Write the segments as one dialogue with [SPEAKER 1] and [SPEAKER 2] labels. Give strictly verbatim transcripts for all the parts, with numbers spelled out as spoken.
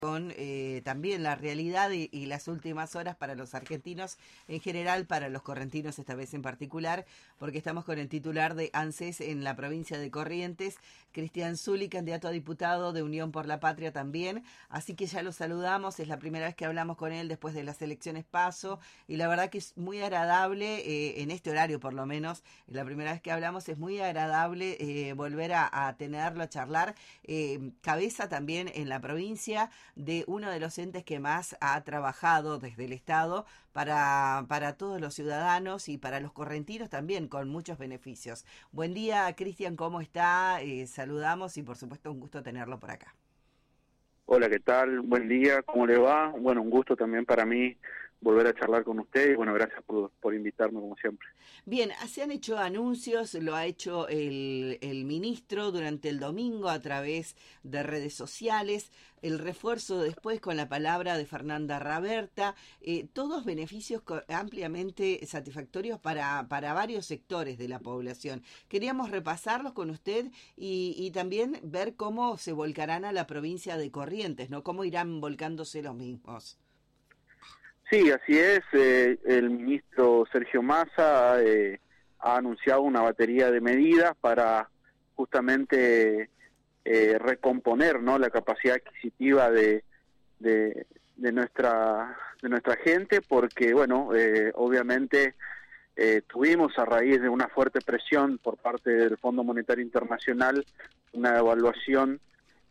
[SPEAKER 1] con eh, también la realidad y, y las últimas horas para los argentinos en general, para los correntinos esta vez en particular, porque estamos con el titular de ANSES en la provincia de Corrientes, Cristian Zully, candidato a diputado de Unión por la Patria también, así que ya lo saludamos, es la primera vez que hablamos con él después de las elecciones PASO, y la verdad que es muy agradable, eh, en este horario por lo menos, la primera vez que hablamos, es muy agradable eh, volver a, a tenerlo, a charlar, eh, cabeza también en la provincia, de uno de los entes que más ha trabajado desde el Estado para, para todos los ciudadanos y para los correntinos también, con muchos beneficios. Buen día, Cristian, ¿cómo está? Eh, saludamos y por supuesto un gusto tenerlo por acá.
[SPEAKER 2] Hola, ¿qué tal? Buen día, ¿cómo le va? Bueno, un gusto también para mí volver a charlar con usted y bueno, gracias por, por invitarme como siempre.
[SPEAKER 1] Bien, se han hecho anuncios, lo ha hecho el, el ministro durante el domingo a través de redes sociales, el refuerzo después con la palabra de Fernanda Raberta, eh, todos beneficios ampliamente satisfactorios para, para varios sectores de la población. Queríamos repasarlos con usted y, y también ver cómo se volcarán a la provincia de Corrientes, ¿no? Cómo irán volcándose los mismos.
[SPEAKER 2] Sí, así es. Eh, el ministro Sergio Massa eh, ha anunciado una batería de medidas para justamente eh, recomponer, ¿no?, la capacidad adquisitiva de, de, de nuestra de nuestra gente, porque bueno, eh, obviamente eh, tuvimos a raíz de una fuerte presión por parte del Fondo Monetario Internacional una evaluación.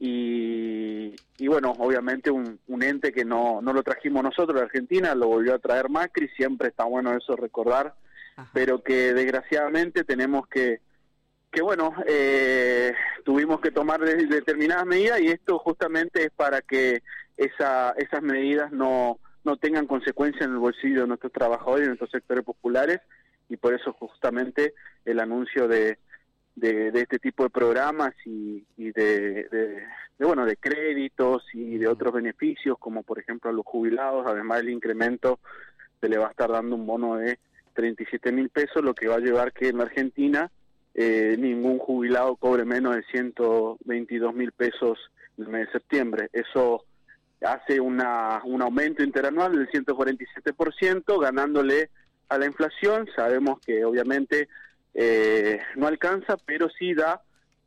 [SPEAKER 2] Y, y bueno, obviamente un, un ente que no, no lo trajimos nosotros de Argentina, lo volvió a traer Macri, siempre está bueno eso recordar, Ajá. pero que desgraciadamente tenemos que, que bueno, eh, tuvimos que tomar de, determinadas medidas y esto justamente es para que esa, esas medidas no, no tengan consecuencias en el bolsillo de nuestros trabajadores y de nuestros sectores populares y por eso justamente el anuncio de De, de este tipo de programas y, y de, de, de bueno de créditos y de otros beneficios como por ejemplo a los jubilados, además del incremento se le va a estar dando un bono de treinta y siete mil pesos, lo que va a llevar que en la Argentina eh, ningún jubilado cobre menos de ciento veintidós mil pesos en el mes de septiembre. Eso hace una un aumento interanual del ciento cuarenta y siete por ciento, ganándole a la inflación. Sabemos que obviamente Eh, no alcanza, pero sí da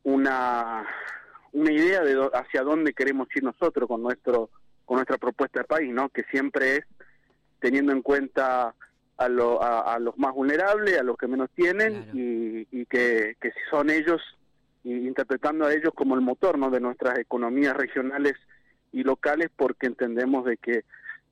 [SPEAKER 2] una una idea de do, hacia dónde queremos ir nosotros con nuestro con nuestra propuesta de país, ¿no? Que siempre es teniendo en cuenta a, lo, a, a los más vulnerables, a los que menos tienen, claro. y, y que, que son ellos, y interpretando a ellos como el motor, ¿no?, de nuestras economías regionales y locales, porque entendemos de que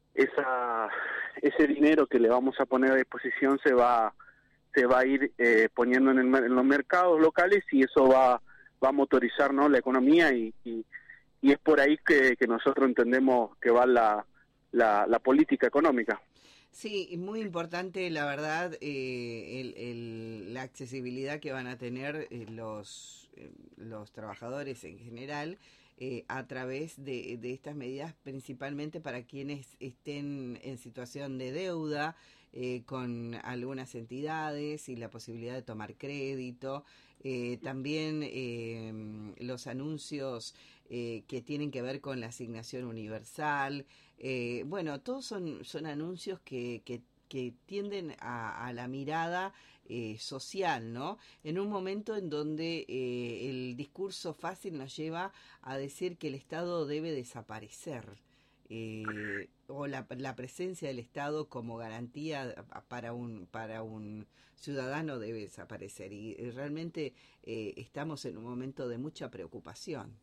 [SPEAKER 2] esa ese dinero que le vamos a poner a disposición se va se va a ir eh, poniendo en, el, en los mercados locales y eso va, va a motorizar, ¿no?, la economía y, y, y es por ahí que, que nosotros entendemos que va la, la, la política económica.
[SPEAKER 1] Sí, muy importante, la verdad, eh, el, el, la accesibilidad que van a tener eh, los, eh, los trabajadores en general eh, a través de, de estas medidas, principalmente para quienes estén en situación de deuda eh, con algunas entidades y la posibilidad de tomar crédito. Eh, también eh, los anuncios eh, que tienen que ver con la asignación universal. Eh, bueno, todos son, son anuncios que, que, que tienden a, a la mirada eh, social, ¿no? En un momento en donde eh, el discurso fácil nos lleva a decir que el Estado debe desaparecer. Eh, o la, la presencia del Estado como garantía para un para un ciudadano debe desaparecer y, y realmente eh, estamos en un momento de mucha preocupación.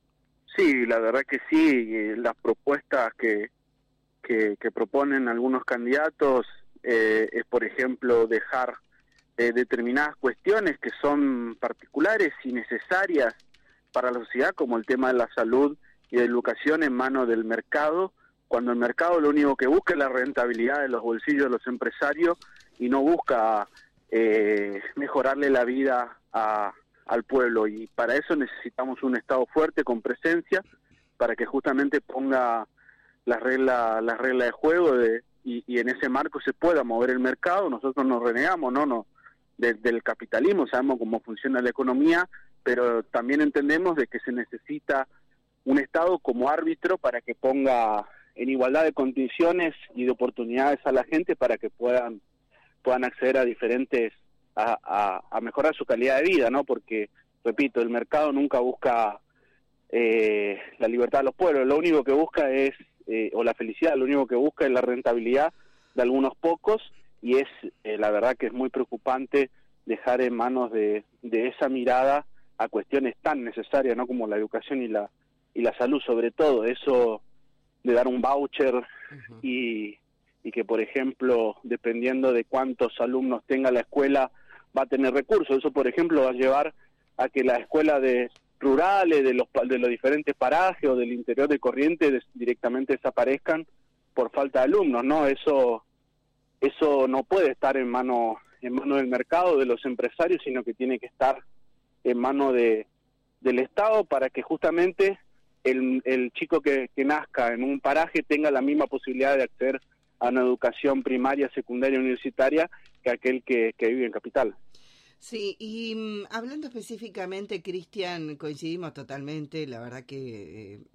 [SPEAKER 2] Sí, la verdad que sí, eh, las propuestas que, que, que proponen algunos candidatos eh, es, por ejemplo, dejar eh, determinadas cuestiones que son particulares y necesarias para la sociedad, como el tema de la salud y de educación en manos del mercado, cuando el mercado lo único que busca es la rentabilidad de los bolsillos de los empresarios y no busca eh, mejorarle la vida a, al pueblo, y para eso necesitamos un Estado fuerte con presencia para que justamente ponga las reglas las reglas de juego de, y, y en ese marco se pueda mover el mercado. Nosotros nos renegamos no no de, del capitalismo, sabemos cómo funciona la economía, pero también entendemos de que se necesita un Estado como árbitro para que ponga en igualdad de condiciones y de oportunidades a la gente para que puedan puedan acceder a diferentes, a, a, a mejorar su calidad de vida, ¿no? Porque, repito, el mercado nunca busca eh, la libertad de los pueblos, lo único que busca es, eh, o la felicidad, lo único que busca es la rentabilidad de algunos pocos, y es, eh, la verdad que es muy preocupante dejar en manos de, de esa mirada a cuestiones tan necesarias, ¿no? Como la educación y la, y la salud, sobre todo, eso de dar un voucher uh-huh. y, y que, por ejemplo, dependiendo de cuántos alumnos tenga la escuela, va a tener recursos. Eso, por ejemplo, va a llevar a que las escuelas de rurales, de los de los diferentes parajes o del interior de Corrientes des, directamente desaparezcan por falta de alumnos, ¿no? Eso eso no puede estar en mano en mano del mercado, de los empresarios, sino que tiene que estar en mano de del Estado para que justamente el, el chico que, que nazca en un paraje tenga la misma posibilidad de acceder a una educación primaria, secundaria, universitaria que aquel que, que vive en capital.
[SPEAKER 1] Sí, y um, hablando específicamente, Cristian, coincidimos totalmente, la verdad que eh,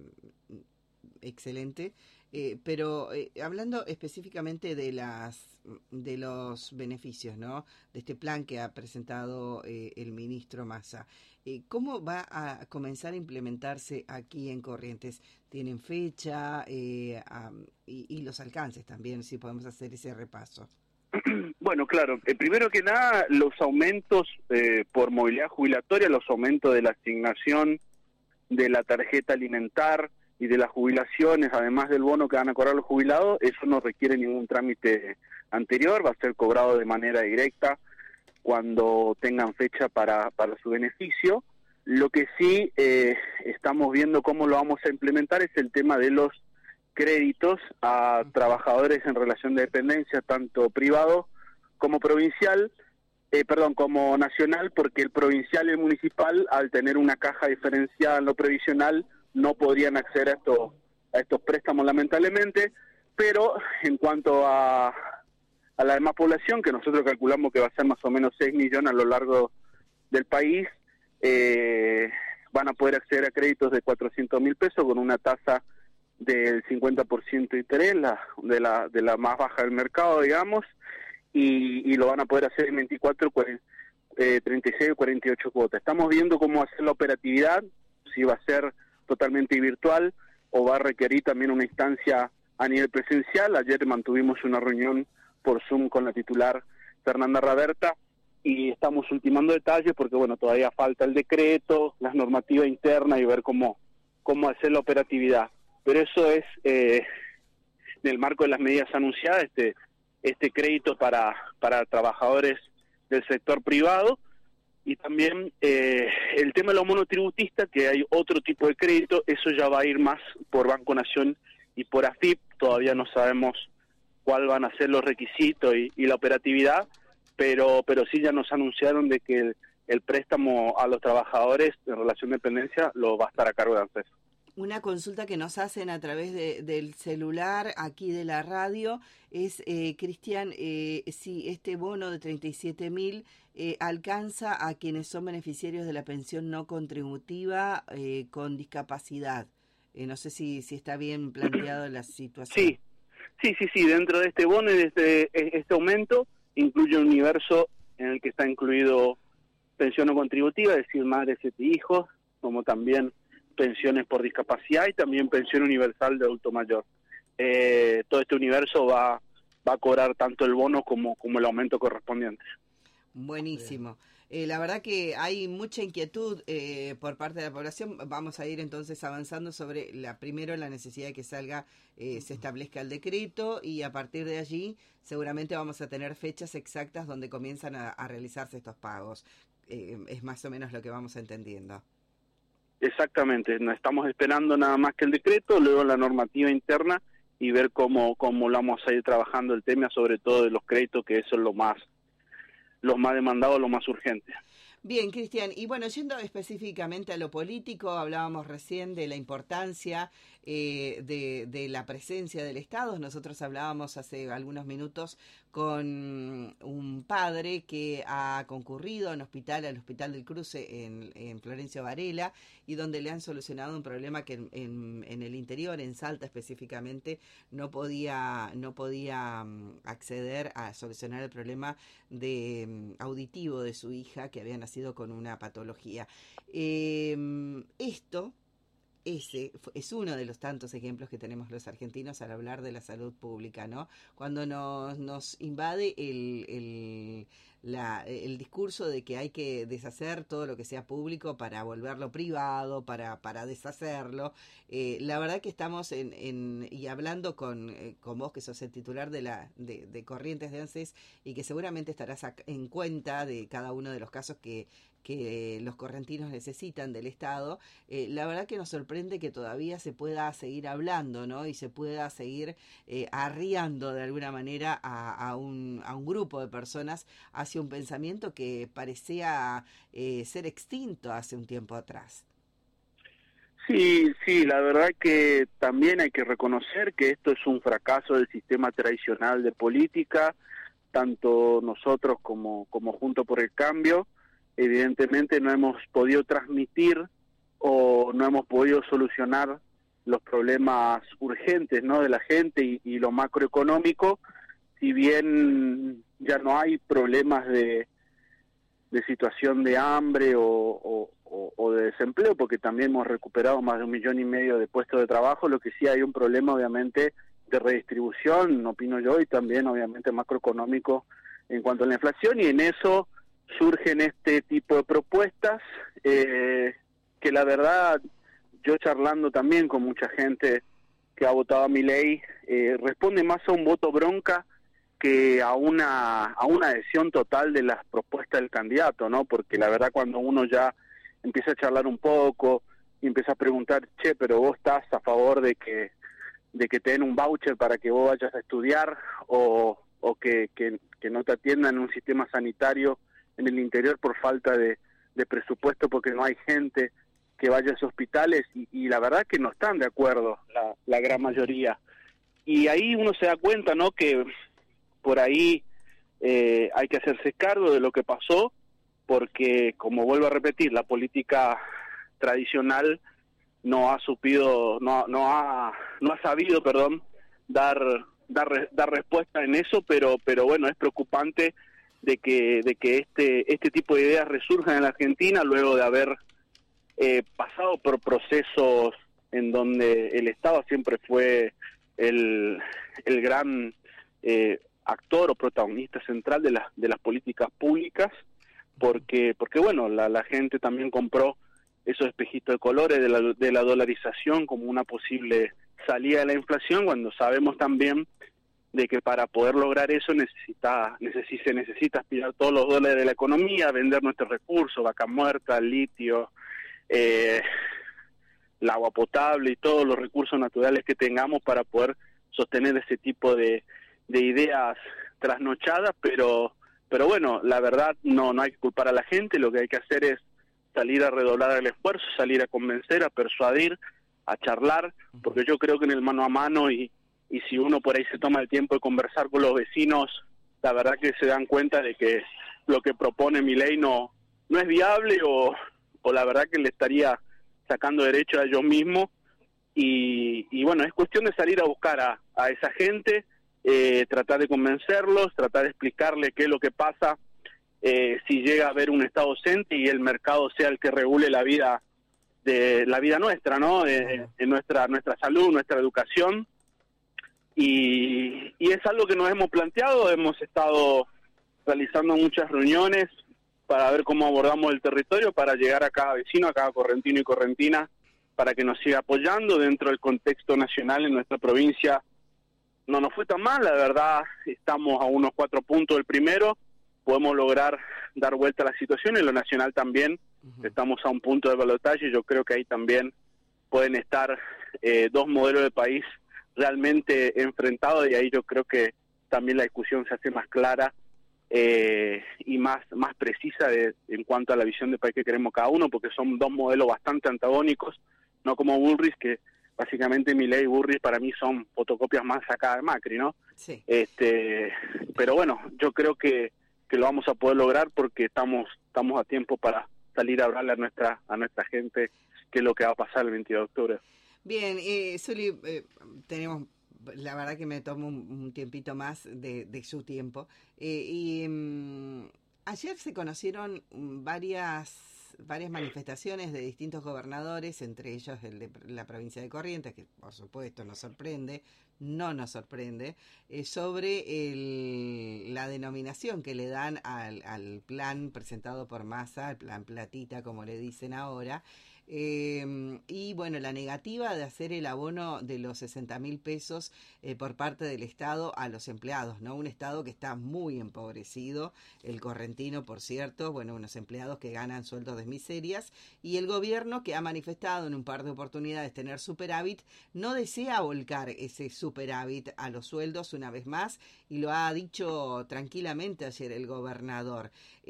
[SPEAKER 1] excelente, eh, pero eh, hablando específicamente de las de los beneficios, ¿no? De este plan que ha presentado eh, el ministro Massa, eh, ¿cómo va a comenzar a implementarse aquí en Corrientes? ¿Tienen fecha eh, um, y, y los alcances también, si podemos hacer ese repaso?
[SPEAKER 2] Bueno, claro, eh, primero que nada, los aumentos eh, por movilidad jubilatoria, los aumentos de la asignación de la tarjeta alimentar y de las jubilaciones, además del bono que van a cobrar los jubilados, eso no requiere ningún trámite anterior, va a ser cobrado de manera directa cuando tengan fecha para, para su beneficio. Lo que sí eh, estamos viendo cómo lo vamos a implementar es el tema de los créditos a trabajadores en relación de dependencia, tanto privado como provincial, eh, perdón, como nacional, porque el provincial y el municipal, al tener una caja diferenciada en lo previsional, no podrían acceder a estos, a estos préstamos lamentablemente, pero en cuanto a, a la demás población, que nosotros calculamos que va a ser más o menos seis millones a lo largo del país, eh, van a poder acceder a créditos de cuatrocientos mil pesos con una tasa del cincuenta por ciento de interés, la, de, la, de la más baja del mercado, digamos, y, y lo van a poder hacer en veinticuatro, cuarenta, eh, treinta y seis o cuarenta y ocho cuotas. Estamos viendo cómo hacer la operatividad, si va a ser totalmente virtual o va a requerir también una instancia a nivel presencial. Ayer mantuvimos una reunión por Zoom con la titular Fernanda Raberta y estamos ultimando detalles porque, bueno, todavía falta el decreto, las normativas internas y ver cómo, cómo hacer la operatividad. Pero eso es, eh, en el marco de las medidas anunciadas, este este crédito para, para trabajadores del sector privado, y también eh, el tema de los monotributistas, que hay otro tipo de crédito, eso ya va a ir más por Banco Nación y por A F I P, todavía no sabemos cuál van a ser los requisitos y, y la operatividad, pero pero sí ya nos anunciaron de que el, el préstamo a los trabajadores en relación de dependencia lo va a estar a cargo de ANSES.
[SPEAKER 1] Una consulta que nos hacen a través de, del celular aquí de la radio es, eh, Cristian, eh, si este bono de treinta y siete mil eh, alcanza a quienes son beneficiarios de la pensión no contributiva eh, con discapacidad. Eh, no sé si, si está bien planteado la situación.
[SPEAKER 2] Sí, sí, sí, sí. Dentro de este bono y de este, este aumento incluye un universo en el que está incluido pensión no contributiva, es decir, madre de siete hijos, como también pensiones por discapacidad y también pensión universal de adulto mayor. Eh, todo este universo va, va a cobrar tanto el bono como, como el aumento correspondiente.
[SPEAKER 1] Buenísimo. Eh, la verdad que hay mucha inquietud eh, por parte de la población. Vamos a ir entonces avanzando sobre la primero la necesidad de que salga, eh, se establezca el decreto y a partir de allí seguramente vamos a tener fechas exactas donde comienzan a, a realizarse estos pagos. Eh, es más o menos lo que vamos entendiendo.
[SPEAKER 2] Exactamente, no estamos esperando nada más que el decreto, luego la normativa interna y ver cómo cómo lo vamos a ir trabajando el tema, sobre todo de los créditos, que eso es lo más lo más demandado, lo más urgente.
[SPEAKER 1] Bien, Cristian, y bueno, yendo específicamente a lo político, hablábamos recién de la importancia eh, de, de la presencia del Estado. Nosotros hablábamos hace algunos minutos con un padre que ha concurrido a un hospital, al Hospital del Cruce en, en Florencio Varela, y donde le han solucionado un problema que en, en, en el interior, en Salta específicamente, no podía, no podía acceder a solucionar el problema de auditivo de su hija, que había nacido con una patología. Eh, esto Ese es uno de los tantos ejemplos que tenemos los argentinos al hablar de la salud pública, ¿no? Cuando nos, nos invade el, el, la, el discurso de que hay que deshacer todo lo que sea público para volverlo privado, para, para deshacerlo. Eh, la verdad que estamos en, en y hablando con, eh, con vos, que sos el titular de, la, de, de Corrientes de ANSES, y que seguramente estarás en cuenta de cada uno de los casos que que los correntinos necesitan del Estado. Eh, la verdad que nos sorprende que todavía se pueda seguir hablando, ¿no? Y se pueda seguir eh, arriando de alguna manera a, a, un, a un grupo de personas hacia un pensamiento que parecía eh, ser extinto hace un tiempo atrás.
[SPEAKER 2] Sí, sí, la verdad que también hay que reconocer que esto es un fracaso del sistema tradicional de política, tanto nosotros como, como Juntos por el Cambio. Evidentemente no hemos podido transmitir o no hemos podido solucionar los problemas urgentes, ¿no?, de la gente y, y lo macroeconómico, si bien ya no hay problemas de, de situación de hambre o, o, o de desempleo, porque también hemos recuperado más de un millón y medio de puestos de trabajo. Lo que sí hay un problema obviamente de redistribución, opino yo, y también obviamente macroeconómico en cuanto a la inflación, y en eso surgen este tipo de propuestas eh, que la verdad, yo charlando también con mucha gente que ha votado a Milei, eh, responde más a un voto bronca que a una a una adhesión total de las propuestas del candidato, ¿no? Porque la verdad, cuando uno ya empieza a charlar un poco y empieza a preguntar, che, pero vos estás a favor de que de que te den un voucher para que vos vayas a estudiar, o, o que, que, que no te atiendan en un sistema sanitario en el interior por falta de, de presupuesto, porque no hay gente que vaya a esos hospitales, y, y la verdad que no están de acuerdo la, la gran mayoría. Y ahí uno se da cuenta, ¿no?, que por ahí eh, hay que hacerse cargo de lo que pasó, porque, como vuelvo a repetir, la política tradicional no ha supido, no, no ha, no ha sabido, perdón, dar, dar, dar respuesta en eso, pero, pero bueno, es preocupante de que de que este este tipo de ideas resurjan en la Argentina luego de haber eh, pasado por procesos en donde el Estado siempre fue el, el gran eh, actor o protagonista central de las de las políticas públicas, porque porque bueno, la, la gente también compró esos espejitos de colores de la, de la dolarización como una posible salida de la inflación, cuando sabemos también de que para poder lograr eso necesita, neces- se necesita aspirar todos los dólares de la economía, vender nuestros recursos, vaca muerta, litio, eh, el agua potable y todos los recursos naturales que tengamos para poder sostener ese tipo de, de ideas trasnochadas, pero pero bueno, la verdad no, no hay que culpar a la gente, lo que hay que hacer es salir a redoblar el esfuerzo, salir a convencer, a persuadir, a charlar, porque yo creo que en el mano a mano y y si uno por ahí se toma el tiempo de conversar con los vecinos, la verdad que se dan cuenta de que lo que propone Milei no no es viable, o, o la verdad que le estaría sacando derecho a ellos mismos, y, y bueno, es cuestión de salir a buscar a, a esa gente, eh, tratar de convencerlos, tratar de explicarle qué es lo que pasa eh, si llega a haber un Estado ausente y el mercado sea el que regule la vida de la vida nuestra, ¿no? Eh, en nuestra nuestra salud, nuestra educación. Y, y es algo que nos hemos planteado, hemos estado realizando muchas reuniones para ver cómo abordamos el territorio, para llegar a cada vecino, a cada correntino y correntina, para que nos siga apoyando dentro del contexto nacional. En nuestra provincia no nos fue tan mal, la verdad, estamos a unos cuatro puntos del primero, podemos lograr dar vuelta a la situación. En lo nacional también uh-huh. estamos a un punto de balotaje, y yo creo que ahí también pueden estar eh, dos modelos de país realmente enfrentado, y ahí yo creo que también la discusión se hace más clara eh, y más más precisa de, en cuanto a la visión de país que queremos cada uno, porque son dos modelos bastante antagónicos, no como Bullrich, que básicamente Milei y Burris para mí son fotocopias más sacadas de Macri, ¿no?
[SPEAKER 1] Sí.
[SPEAKER 2] Este, pero bueno, yo creo que, que lo vamos a poder lograr porque estamos estamos a tiempo para salir a hablarle a nuestra a nuestra gente qué es lo que va a pasar el veintidós de octubre.
[SPEAKER 1] Bien, eh, Zuli, eh, tenemos, la verdad que me tomo un, un tiempito más de, de su tiempo. Eh, y um, ayer se conocieron varias varias manifestaciones de distintos gobernadores, entre ellos el de la provincia de Corrientes, que por supuesto nos sorprende, no nos sorprende, eh, sobre el, la denominación que le dan al, al plan presentado por Massa, el plan Platita, como le dicen ahora. Eh, y bueno, la negativa de hacer el abono de los sesenta mil pesos eh, por parte del Estado a los empleados, ¿no? Un Estado que está muy empobrecido, el correntino, por cierto, bueno, unos empleados que ganan sueldos de miserias, y el gobierno, que ha manifestado en un par de oportunidades tener superávit, no desea volcar ese superávit a los sueldos una vez más, y lo ha dicho tranquilamente ayer el gobernador.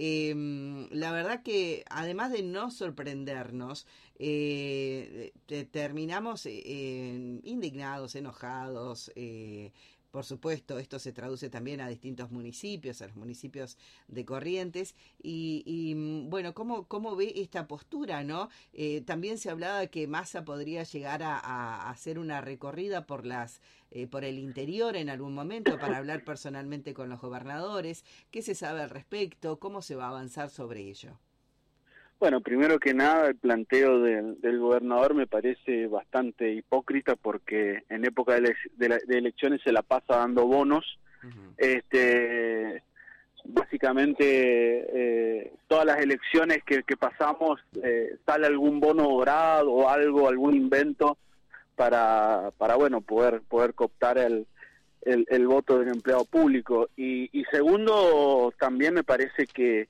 [SPEAKER 1] Eh, la verdad que además de no sorprendernos, eh, terminamos eh, indignados, enojados. Eh, por supuesto, esto se traduce también a distintos municipios, a los municipios de Corrientes. Y, y bueno, ¿cómo, cómo ve esta postura, no? Eh, también se hablaba de que Massa podría llegar a, a hacer una recorrida por las eh, por el interior en algún momento para hablar personalmente con los gobernadores. ¿Qué se sabe al respecto? ¿Cómo se va a avanzar sobre ello?
[SPEAKER 2] Bueno, primero que nada, el planteo del, del gobernador me parece bastante hipócrita porque en época de, ele de, la, de elecciones se la pasa dando bonos. Uh-huh. Este, básicamente, eh, todas las elecciones que, que pasamos eh, sale algún bono dorado o algo, algún invento para, para bueno, poder, poder cooptar el, el, el voto del empleado público. Y, y segundo, también me parece que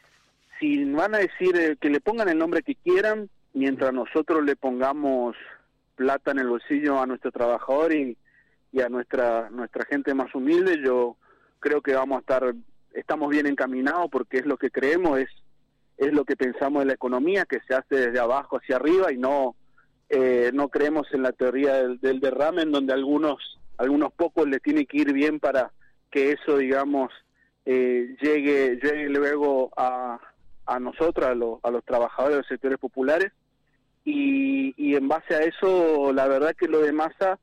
[SPEAKER 2] si van a decir eh, que le pongan el nombre que quieran, mientras nosotros le pongamos plata en el bolsillo a nuestro trabajador y, y a nuestra nuestra gente más humilde, yo creo que vamos a estar, estamos bien encaminados porque es lo que creemos, es es lo que pensamos de la economía, que se hace desde abajo hacia arriba y no eh, no creemos en la teoría del, del derrame, en donde algunos algunos pocos le tiene que ir bien para que eso, digamos, eh, llegue llegue luego a a nosotros, a, lo, a los trabajadores de los sectores populares, y, y en base a eso, la verdad que lo de Massa,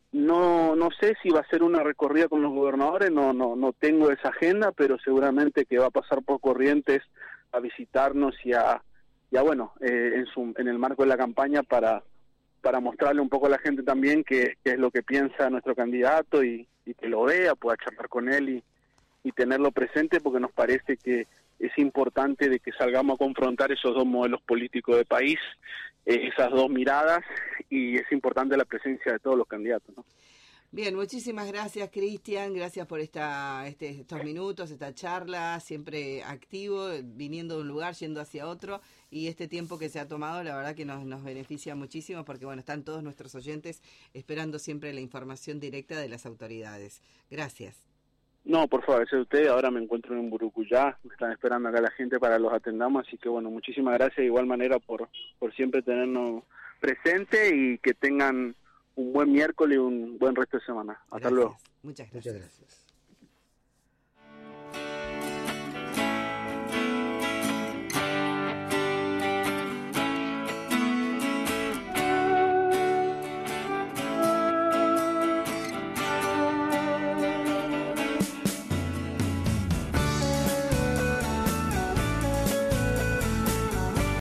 [SPEAKER 2] no no sé si va a ser una recorrida con los gobernadores, no no no tengo esa agenda, pero seguramente que va a pasar por Corrientes a visitarnos y a, y a bueno, eh, en, su, en el marco de la campaña para, para mostrarle un poco a la gente también qué es lo que piensa nuestro candidato y, y que lo vea, pueda charlar con él y, y tenerlo presente, porque nos parece que es importante de que salgamos a confrontar esos dos modelos políticos de país, eh, esas dos miradas, y es importante la presencia de todos los candidatos, ¿no?
[SPEAKER 1] Bien, muchísimas gracias, Cristian, gracias por esta este, estos minutos, esta charla, siempre activo, viniendo de un lugar, yendo hacia otro, y este tiempo que se ha tomado, la verdad que nos, nos beneficia muchísimo, porque bueno, están todos nuestros oyentes esperando siempre la información directa de las autoridades. Gracias.
[SPEAKER 2] No, por favor, ese es usted. Ahora me encuentro en Burucuyá, me están esperando acá la gente para los atendamos, así que bueno, muchísimas gracias de igual manera por, por siempre tenernos presente y que tengan un buen miércoles y un buen resto de semana. Hasta
[SPEAKER 1] gracias.
[SPEAKER 2] luego.
[SPEAKER 1] Muchas gracias.
[SPEAKER 3] Muchas gracias.